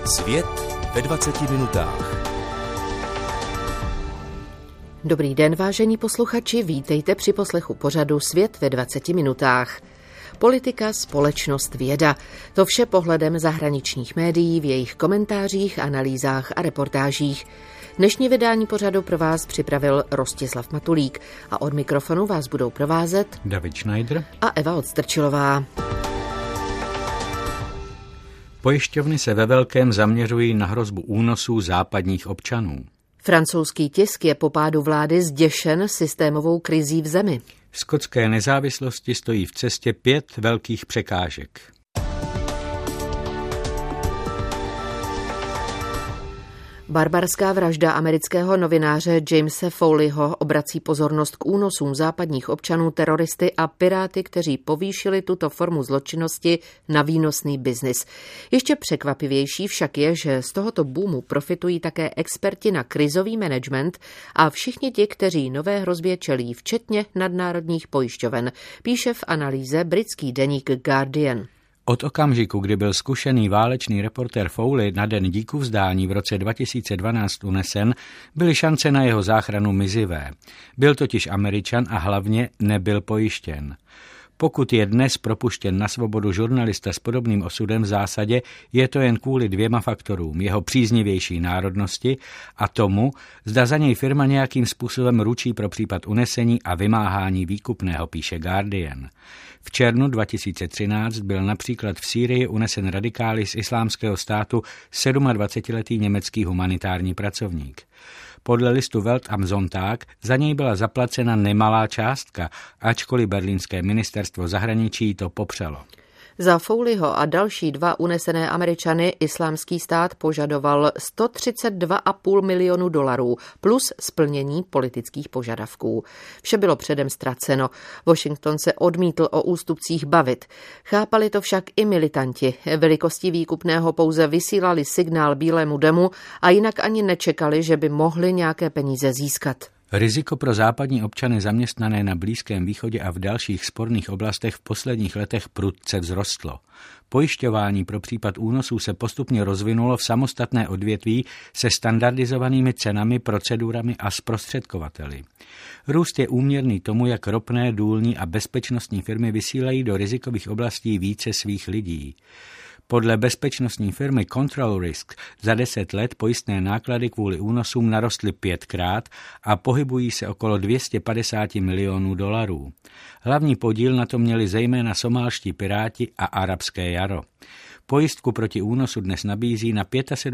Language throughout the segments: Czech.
Svět ve 20 minutách. Dobrý den, vážení posluchači, vítejte při poslechu pořadu Svět ve 20 minutách. Politika, společnost, věda. To vše pohledem zahraničních médií v jejich komentářích, analýzách a reportážích. Dnešní vydání pořadu pro vás připravil Rostislav Matulík a od mikrofonu vás budou provázet David Schneider a Eva Odstrčilová. Pojišťovny se ve velkém zaměřují na hrozbu únosů západních občanů. Francouzský tisk je po pádu vlády zděšen systémovou krizí v zemi. Skotské nezávislosti stojí v cestě 5 velkých překážek. Barbarská vražda amerického novináře Jamese Foleyho obrací pozornost k únosům západních občanů teroristy a piráty, kteří povýšili tuto formu zločinnosti na výnosný biznis. Ještě překvapivější však je, že z tohoto boomu profitují také experti na krizový management a všichni ti, kteří nové hrozbě čelí, včetně nadnárodních pojišťoven, píše v analýze britský deník Guardian. Od okamžiku, kdy byl zkušený válečný reportér Foley na den díkuvzdání v roce 2012 unesen, byly šance na jeho záchranu mizivé. Byl totiž Američan a hlavně nebyl pojištěn. Pokud je dnes propuštěn na svobodu žurnalista s podobným osudem v zásadě, je to jen kvůli 2 faktorům, jeho příznivější národnosti a tomu, zda za něj firma nějakým způsobem ručí pro případ unesení a vymáhání výkupného, píše Guardian. V červnu 2013 byl například v Sýrii unesen radikály z Islámského státu 27letý německý humanitární pracovník. Podle listu Welt am Sonntag za něj byla zaplacena nemalá částka, ačkoliv berlínské ministerstvo zahraničí to popřelo. Za Foleyho a další 2 unesené Američany Islámský stát požadoval $132,5 milionu plus splnění politických požadavků. Vše bylo předem ztraceno. Washington se odmítl o ústupcích bavit. Chápali to však i militanti. Velikostí výkupného pouze vysílali signál Bílému domu a jinak ani nečekali, že by mohli nějaké peníze získat. Riziko pro západní občany zaměstnané na Blízkém východě a v dalších sporných oblastech v posledních letech prudce vzrostlo. Pojišťování pro případ únosů se postupně rozvinulo v samostatné odvětví se standardizovanými cenami, procedurami a zprostředkovateli. Růst je úměrný tomu, jak ropné, důlní a bezpečnostní firmy vysílají do rizikových oblastí více svých lidí. Podle bezpečnostní firmy Control Risk za 10 let pojistné náklady kvůli únosům narostly 5krát a pohybují se okolo $250 milionů. Hlavní podíl na to měli zejména somálští piráti a arabské jaro. Pojistku proti únosu dnes nabízí na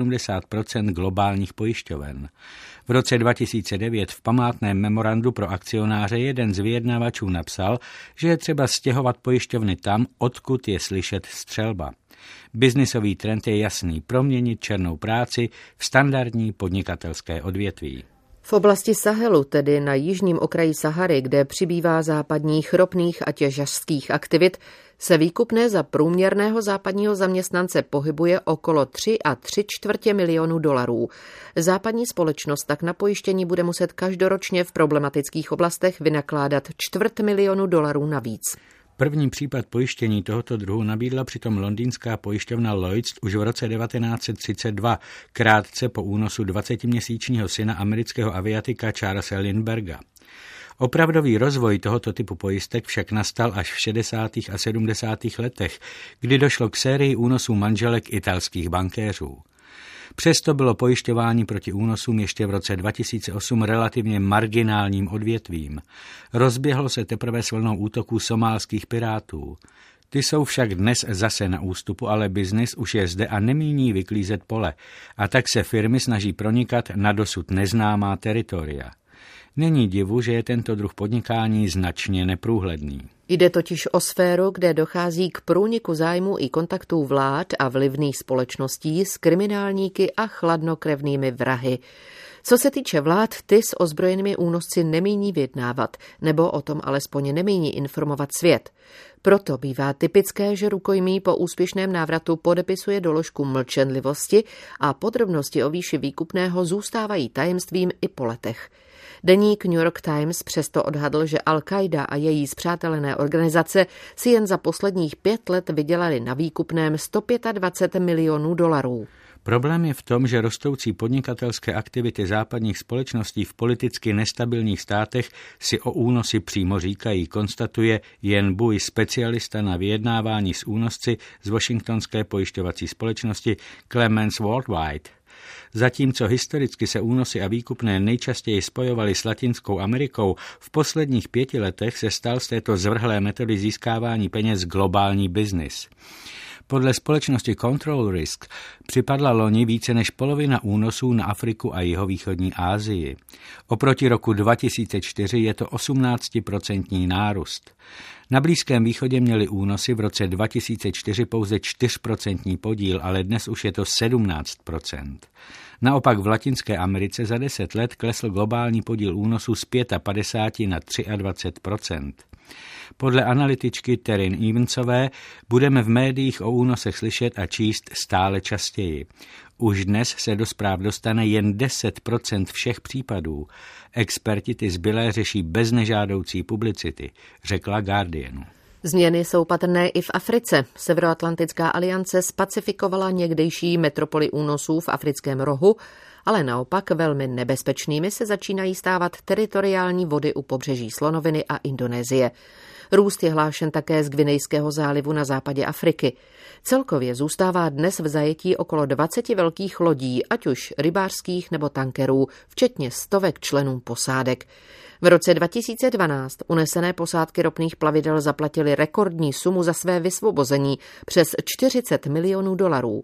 75% globálních pojišťoven. V roce 2009 v památném memorandu pro akcionáře jeden z vyjednavačů napsal, že je třeba stěhovat pojišťovny tam, odkud je slyšet střelba. Biznisový trend je jasný: proměnit černou práci v standardní podnikatelské odvětví. V oblasti Sahelu, tedy na jižním okraji Sahary, kde přibývá západních ropných a těžařských aktivit, se výkupné za průměrného západního zaměstnance pohybuje okolo $3,75 milionu. Západní společnost tak na pojištění bude muset každoročně v problematických oblastech vynakládat $250,000 navíc. První případ pojištění tohoto druhu nabídla přitom londýnská pojišťovna Lloyds už v roce 1932, krátce po únosu 20měsíčního syna amerického aviatika Charlesa Lindbergha. Opravdový rozvoj tohoto typu pojistek však nastal až v 60. a 70. letech, kdy došlo k sérii únosů manželek italských bankéřů. Přesto bylo pojišťování proti únosům ještě v roce 2008 relativně marginálním odvětvím. Rozběhlo se teprve s vlnou útoků somálských pirátů. Ty jsou však dnes zase na ústupu, ale biznis už je zde a nemíní vyklízet pole. A tak se firmy snaží pronikat na dosud neznámá teritoria. Není divu, že je tento druh podnikání značně neprůhledný. Jde totiž o sféru, kde dochází k průniku zájmu i kontaktů vlád a vlivných společností s kriminálníky a chladnokrevnými vrahy. Co se týče vlád, ty s ozbrojenými únosci nemíní vyjednávat, nebo o tom alespoň nemíní informovat svět. Proto bývá typické, že rukojmí po úspěšném návratu podepisuje doložku mlčenlivosti a podrobnosti o výši výkupného zůstávají tajemstvím i po letech. Deník New York Times přesto odhadl, že Al-Qaida a její spřátelené organizace si jen za posledních 5 let vydělali na výkupném $125 milionů. Problém je v tom, že rostoucí podnikatelské aktivity západních společností v politicky nestabilních státech si o únosy přímo říkají, konstatuje Jen Bui, specialista na vyjednávání s únosci z washingtonské pojišťovací společnosti Clemens Worldwide. Zatímco historicky se únosy a výkupné nejčastěji spojovaly s Latinskou Amerikou, v posledních 5 letech se stal z této zvrhlé metody získávání peněz globální biznis. Podle společnosti Control Risk připadla loni více než polovina únosů na Afriku a jihovýchodní Asii. Oproti roku 2004 je to 18% nárůst. Na Blízkém východě měli únosy v roce 2004 pouze 4% podíl, ale dnes už je to 17%. Naopak v Latinské Americe za 10 let klesl globální podíl únosů z 55 na 23%. Podle analytičky Terin Evansové budeme v médiích o únosech slyšet a číst stále častěji. Už dnes se do zpráv dostane jen 10% všech případů. Experti ty zbylé řeší bez nežádoucí publicity, řekla Guardianu. Změny jsou patrné i v Africe. Severoatlantická aliance spacifikovala někdejší metropoly únosů v africkém rohu, ale naopak velmi nebezpečnými se začínají stávat teritoriální vody u pobřeží Slonoviny a Indonésie. Růst je hlášen také z Gvinejského zálivu na západě Afriky. Celkově zůstává dnes v zajetí okolo 20 velkých lodí, ať už rybářských nebo tankerů, včetně stovek členů posádek. V roce 2012 unesené posádky ropných plavidel zaplatily rekordní sumu za své vysvobození přes $40 milionů.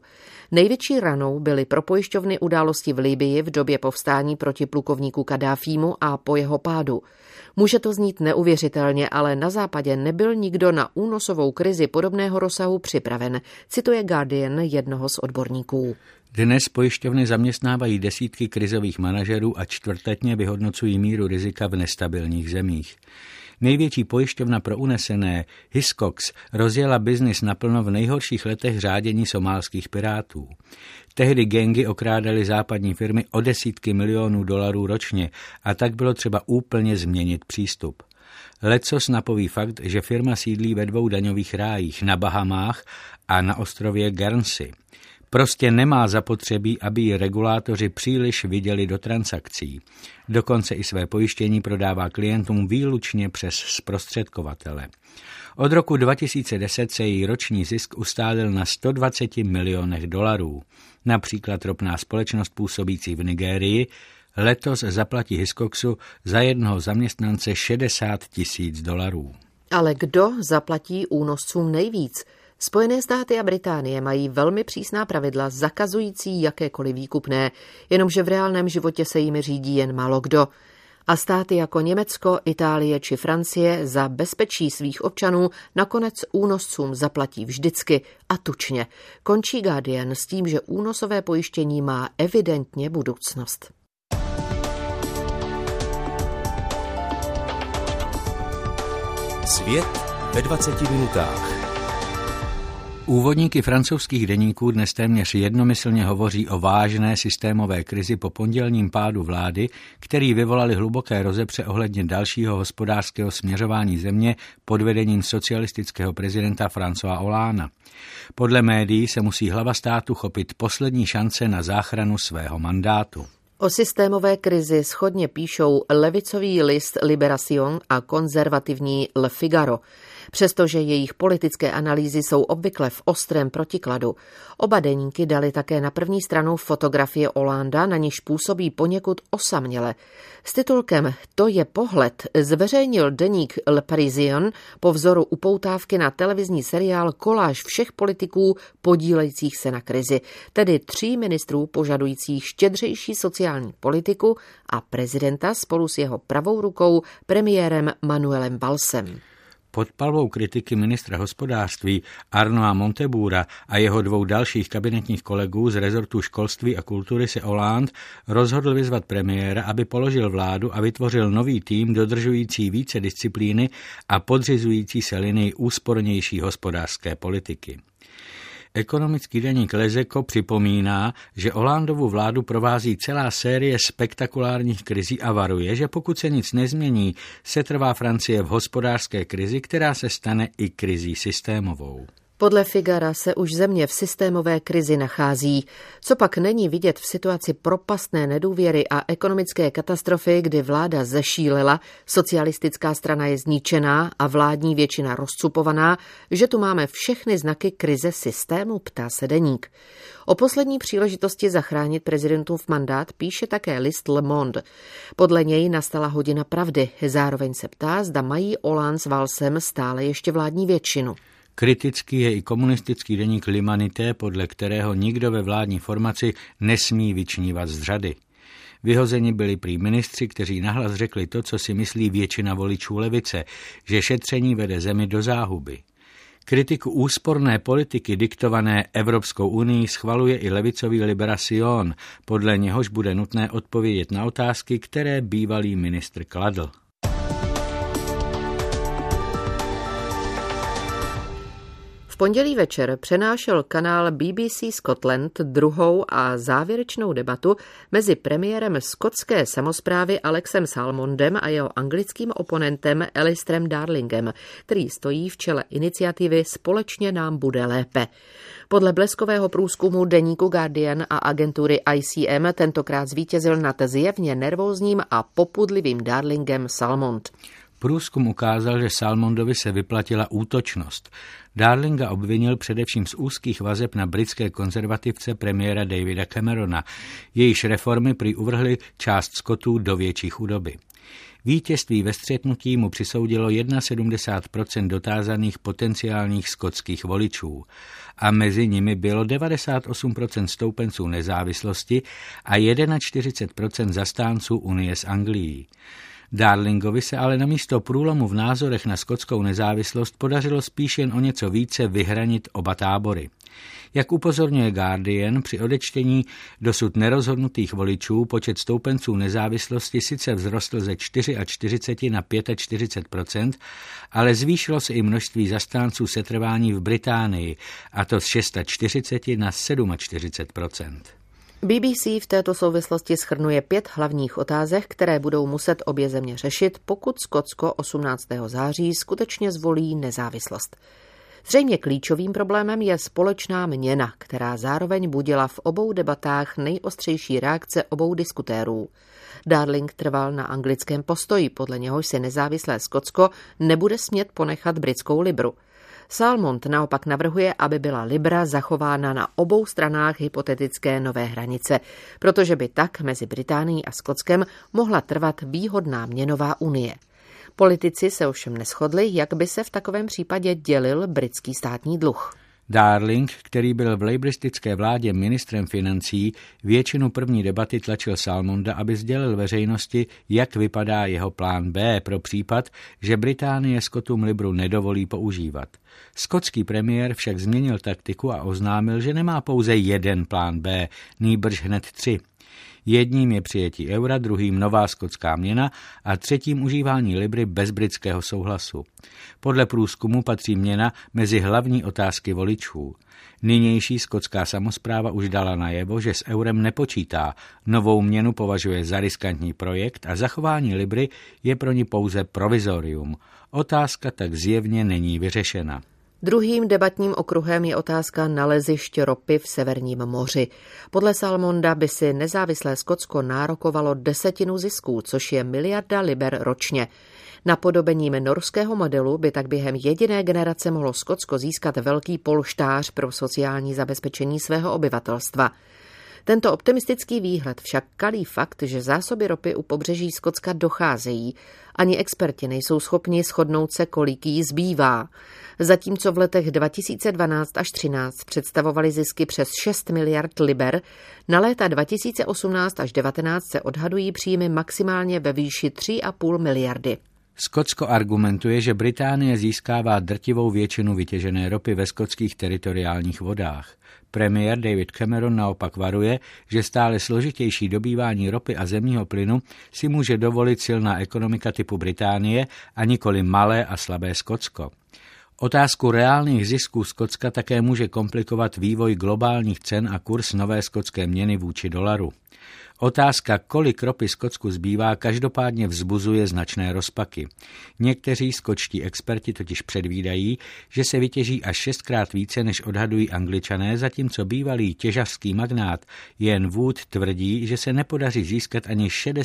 Největší ranou byly pro pojišťovny události v Libyi v době povstání proti plukovníku Kaddáfímu a po jeho pádu. Může to znít neuvěřitelně, ale na západě nebyl nikdo na únosovou krizi podobného rozsahu připraven, cituje Guardian jednoho z odborníků. Dnes pojišťovny zaměstnávají desítky krizových manažerů a čtvrtletně vyhodnocují míru rizika v nestabilních zemích. Největší pojišťovna pro unesené, Hiscox, rozjela biznis naplno v nejhorších letech řádění somálských pirátů. Tehdy gangy okrádaly západní firmy o desítky milionů dolarů ročně a tak bylo třeba úplně změnit přístup. Lecos napoví fakt, že firma sídlí ve 2 daňových rájích, na Bahamách a na ostrově Guernsey. Prostě nemá zapotřebí, aby ji regulátoři příliš viděli do transakcí. Dokonce i své pojištění prodává klientům výlučně přes zprostředkovatele. Od roku 2010 se její roční zisk ustálil na $120 milionech. Například ropná společnost působící v Nigérii letos zaplatí Hiscoxu za jednoho zaměstnance $60 000. Ale kdo zaplatí únoscům nejvíc? Spojené státy a Británie mají velmi přísná pravidla zakazující jakékoliv výkupné, jenomže v reálném životě se jimi řídí jen málo kdo. A státy jako Německo, Itálie či Francie za bezpečí svých občanů nakonec únoscům zaplatí vždycky a tučně. Končí Guardian s tím, že únosové pojištění má evidentně budoucnost. Svět ve 20 minutách. Úvodníky francouzských deníků dnes téměř jednomyslně hovoří o vážné systémové krizi po pondělním pádu vlády, který vyvolali hluboké rozepře ohledně dalšího hospodářského směřování země pod vedením socialistického prezidenta Françoise Hollande. Podle médií se musí hlava státu chopit poslední šance na záchranu svého mandátu. O systémové krizi shodně píšou levicový list Libération a konzervativní Le Figaro, přestože jejich politické analýzy jsou obvykle v ostrém protikladu. Oba deníky dali také na první stranu fotografie Hollanda, na níž působí poněkud osaměle. S titulkem To je pohled zveřejnil deník Le Parisien po vzoru upoutávky na televizní seriál Koláž všech politiků podílejících se na krizi, tedy 3 ministrů požadujících štědřejší sociální politiku a prezidenta spolu s jeho pravou rukou premiérem Manuelem Vallsem. Pod palbou kritiky ministra hospodářství Arnaud Monteboura a jeho 2 dalších kabinetních kolegů z rezortu školství a kultury se Hollande rozhodl vyzvat premiéra, aby položil vládu a vytvořil nový tým dodržující více disciplíny a podřizující se linii úspornější hospodářské politiky. Ekonomický deník Les Echos připomíná, že Hollandovu vládu provází celá série spektakulárních krizí a varuje, že pokud se nic nezmění, setrvá Francie v hospodářské krizi, která se stane i krizí systémovou. Podle Figara se už země v systémové krizi nachází. Co pak není vidět v situaci propastné nedůvěry a ekonomické katastrofy, kdy vláda zešílela, socialistická strana je zničená a vládní většina rozcupovaná, že tu máme všechny znaky krize systému, ptá se deník. O poslední příležitosti zachránit prezidentův mandát píše také list Le Monde. Podle něj nastala hodina pravdy. Zároveň se ptá, zda mají Hollande s Valsem stále ještě vládní většinu. Kritický je i komunistický deník L'Humanité, podle kterého nikdo ve vládní formaci nesmí vyčnívat z řady. Vyhozeni byli prý ministři, kteří nahlas řekli to, co si myslí většina voličů levice, že šetření vede zemi do záhuby. Kritiku úsporné politiky diktované Evropskou unii schvaluje i levicový Liberación, podle něhož bude nutné odpovědět na otázky, které bývalý ministr kladl. V pondělí večer přenášel kanál BBC Scotland druhou a závěrečnou debatu mezi premiérem skotské samosprávy Alexem Salmondem a jeho anglickým oponentem Alistairem Darlingem, který stojí v čele iniciativy Společně nám bude lépe. Podle bleskového průzkumu deníku Guardian a agentury ICM tentokrát zvítězil nad zjevně nervózním a popudlivým Darlingem Salmond. Průzkum ukázal, že Salmondovi se vyplatila útočnost. Darlinga obvinil především z úzkých vazeb na britské konzervativce premiéra Davida Camerona. Jejíž reformy prý uvrhly část Skotů do větší chudoby. Vítězství ve střetnutí mu přisoudilo 71% dotázaných potenciálních skotských voličů a mezi nimi bylo 98% stoupenců nezávislosti a 41% zastánců Unie s Anglií. Darlingovi se ale namísto průlomu v názorech na skotskou nezávislost podařilo spíš jen o něco více vyhranit oba tábory. Jak upozorňuje Guardian, při odečtení dosud nerozhodnutých voličů počet stoupenců nezávislosti sice vzrostl ze 44 na 45%, ale zvýšilo se i množství zastánců setrvání v Británii, a to z 640 na 47%. BBC v této souvislosti shrnuje 5 hlavních otázek, které budou muset obě země řešit, pokud Skotsko 18. září skutečně zvolí nezávislost. Zřejmě klíčovým problémem je společná měna, která zároveň budila v obou debatách nejostřejší reakce obou diskutérů. Darling trval na anglickém postoji, podle něhož si nezávislé Skotsko nebude smět ponechat britskou libru. Salmond naopak navrhuje, aby byla libra zachována na obou stranách hypotetické nové hranice, protože by tak mezi Británií a Skotskem mohla trvat výhodná měnová unie. Politici se ovšem neshodli, jak by se v takovém případě dělil britský státní dluh. Darling, který byl v labouristické vládě ministrem financí, většinu první debaty tlačil Salmonda, aby sdělil veřejnosti, jak vypadá jeho plán B pro případ, že Británie Skotům libru nedovolí používat. Skotský premiér však změnil taktiku a oznámil, že nemá pouze jeden plán B, nýbrž hned 3. Jedním je přijetí eura, druhým nová skotská měna a třetím užívání libry bez britského souhlasu. Podle průzkumu patří měna mezi hlavní otázky voličů. Nynější skotská samospráva už dala najevo, že s eurem nepočítá, novou měnu považuje za riskantní projekt a zachování libry je pro ní pouze provizorium. Otázka tak zjevně není vyřešena. Druhým debatním okruhem je otázka nalezišť ropy v Severním moři. Podle Salmonda by si nezávislé Skotsko nárokovalo 10% zisků, což je 1 miliarda liber ročně. Napodobením norského modelu by tak během jediné generace mohlo Skotsko získat velký polštář pro sociální zabezpečení svého obyvatelstva. Tento optimistický výhled však kalí fakt, že zásoby ropy u pobřeží Skotska docházejí. Ani experti nejsou schopni shodnout se, kolik jí zbývá. Zatímco v letech 2012 až 2013 představovaly zisky přes 6 miliard liber, na léta 2018 až 2019 se odhadují příjmy maximálně ve výši 3,5 miliardy. Skotsko argumentuje, že Británie získává drtivou většinu vytěžené ropy ve skotských teritoriálních vodách. Premiér David Cameron naopak varuje, že stále složitější dobývání ropy a zemního plynu si může dovolit silná ekonomika typu Británie a nikoli malé a slabé Skotsko. Otázku reálných zisků Skotska také může komplikovat vývoj globálních cen a kurz nové skotské měny vůči dolaru. Otázka, kolik ropy Skotsku zbývá, každopádně vzbuzuje značné rozpaky. Někteří skotští experti totiž předvídají, že se vytěží až 6krát více, než odhadují Angličané, zatímco bývalý těžařský magnát Ian Wood tvrdí, že se nepodaří získat ani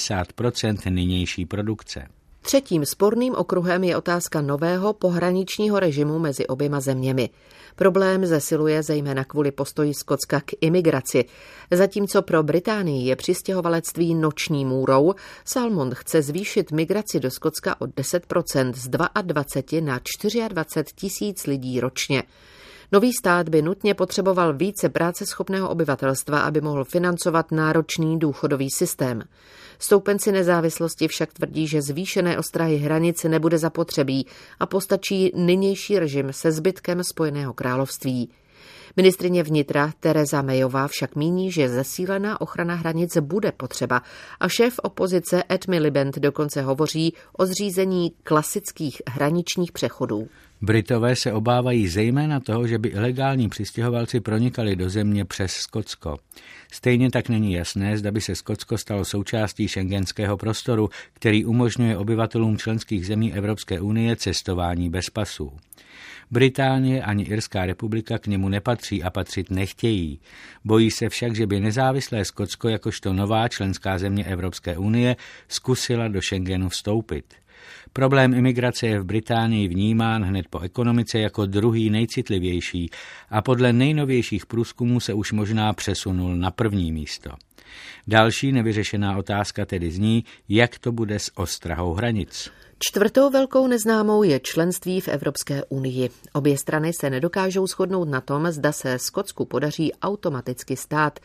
60% nynější produkce. Třetím sporným okruhem je otázka nového pohraničního režimu mezi oběma zeměmi. Problém zesiluje zejména kvůli postoji Skotska k imigraci. Zatímco pro Británii je přistěhovalectví noční můrou, Salmond chce zvýšit migraci do Skotska o 10% z 22 na 24 tisíc lidí ročně. Nový stát by nutně potřeboval více práceschopného obyvatelstva, aby mohl financovat náročný důchodový systém. Stoupenci nezávislosti však tvrdí, že zvýšené ostrahy hranic nebude zapotřebí a postačí nynější režim se zbytkem Spojeného království. Ministryně vnitra Theresa Mayová však míní, že zesílená ochrana hranic bude potřeba a šéf opozice Ed Miliband dokonce hovoří o zřízení klasických hraničních přechodů. Britové se obávají zejména toho, že by ilegální přistěhovalci pronikali do země přes Skotsko. Stejně tak není jasné, zda by se Skotsko stalo součástí schengenského prostoru, který umožňuje obyvatelům členských zemí Evropské unie cestování bez pasů. Británie ani Irská republika k němu nepatří a patřit nechtějí. Bojí se však, že by nezávislé Skotsko jakožto nová členská země Evropské unie zkusila do Schengenu vstoupit. Problém imigrace je v Británii vnímán hned po ekonomice jako druhý nejcitlivější a podle nejnovějších průzkumů se už možná přesunul na první místo. Další nevyřešená otázka tedy zní, jak to bude s ostrahou hranic. Čtvrtou velkou neznámou je členství v Evropské unii. Obě strany se nedokážou shodnout na tom, zda se Skotsku podaří automaticky stát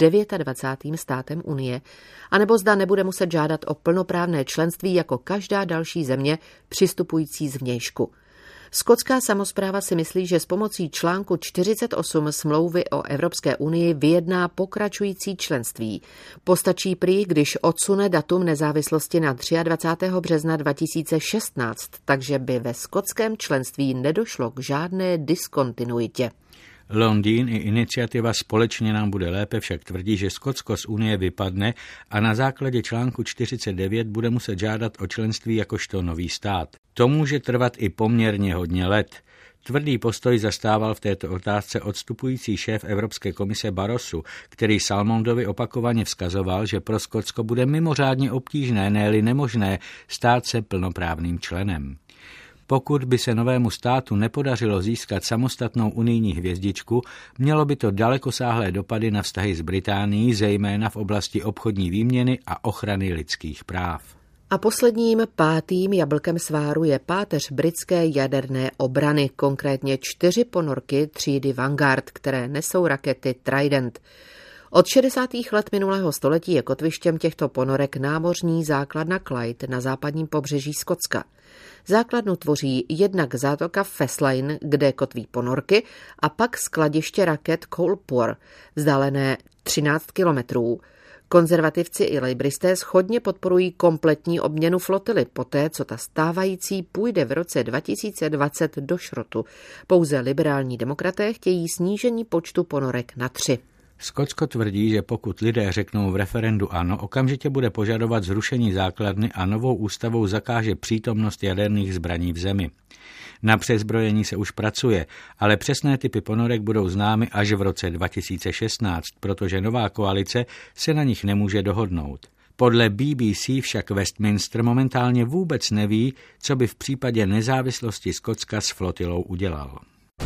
29. státem Unie, anebo zda nebude muset žádat o plnoprávné členství jako každá další země přistupující zvnějšku. Skotská samospráva si myslí, že s pomocí článku 48 smlouvy o Evropské unii vyjedná pokračující členství. Postačí prý, když odsune datum nezávislosti na 23. března 2016, takže by ve skotském členství nedošlo k žádné diskontinuitě. Londýn i iniciativa Společně nám bude lépe však tvrdí, že Skotsko z Unie vypadne a na základě článku 49 bude muset žádat o členství jakožto nový stát. To může trvat i poměrně hodně let. Tvrdý postoj zastával v této otázce odstupující šéf Evropské komise Barroso, který Salmondovi opakovaně vzkazoval, že pro Skotsko bude mimořádně obtížné, ne-li nemožné, stát se plnoprávným členem. Pokud by se novému státu nepodařilo získat samostatnou unijní hvězdičku, mělo by to dalekosáhlé dopady na vztahy s Británií, zejména v oblasti obchodní výměny a ochrany lidských práv. A posledním, pátým jablkem sváru je páteř britské jaderné obrany, konkrétně 4 ponorky třídy Vanguard, které nesou rakety Trident. Od 60. let minulého století je kotvištěm těchto ponorek námořní základna Clyde na západním pobřeží Skotska. Základnu tvoří jednak zátoka Faslane, kde kotví ponorky, a pak skladiště raket Coulpur, vzdálené 13 kilometrů. Konzervativci i lejbristé shodně podporují kompletní obměnu flotily, poté co ta stávající půjde v roce 2020 do šrotu. Pouze liberální demokraté chtějí snížení počtu ponorek na 3. Skotsko tvrdí, že pokud lidé řeknou v referendu ano, okamžitě bude požadovat zrušení základny a novou ústavou zakáže přítomnost jaderných zbraní v zemi. Na přezbrojení se už pracuje, ale přesné typy ponorek budou známy až v roce 2016, protože nová koalice se na nich nemůže dohodnout. Podle BBC však Westminster momentálně vůbec neví, co by v případě nezávislosti Skotska s flotilou udělal.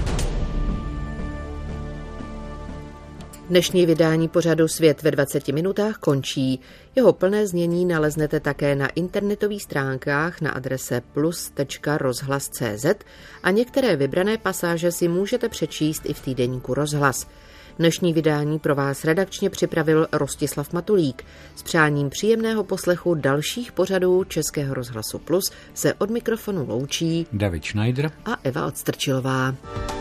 Dnešní vydání pořadu Svět ve 20 minutách končí. Jeho plné znění naleznete také na internetových stránkách na adrese plus.rozhlas.cz a některé vybrané pasáže si můžete přečíst i v týdeníku Rozhlas. Dnešní vydání pro vás redakčně připravil Rostislav Matulík. S přáním příjemného poslechu dalších pořadů Českého rozhlasu Plus se od mikrofonu loučí David Schneider a Eva Odstrčilová.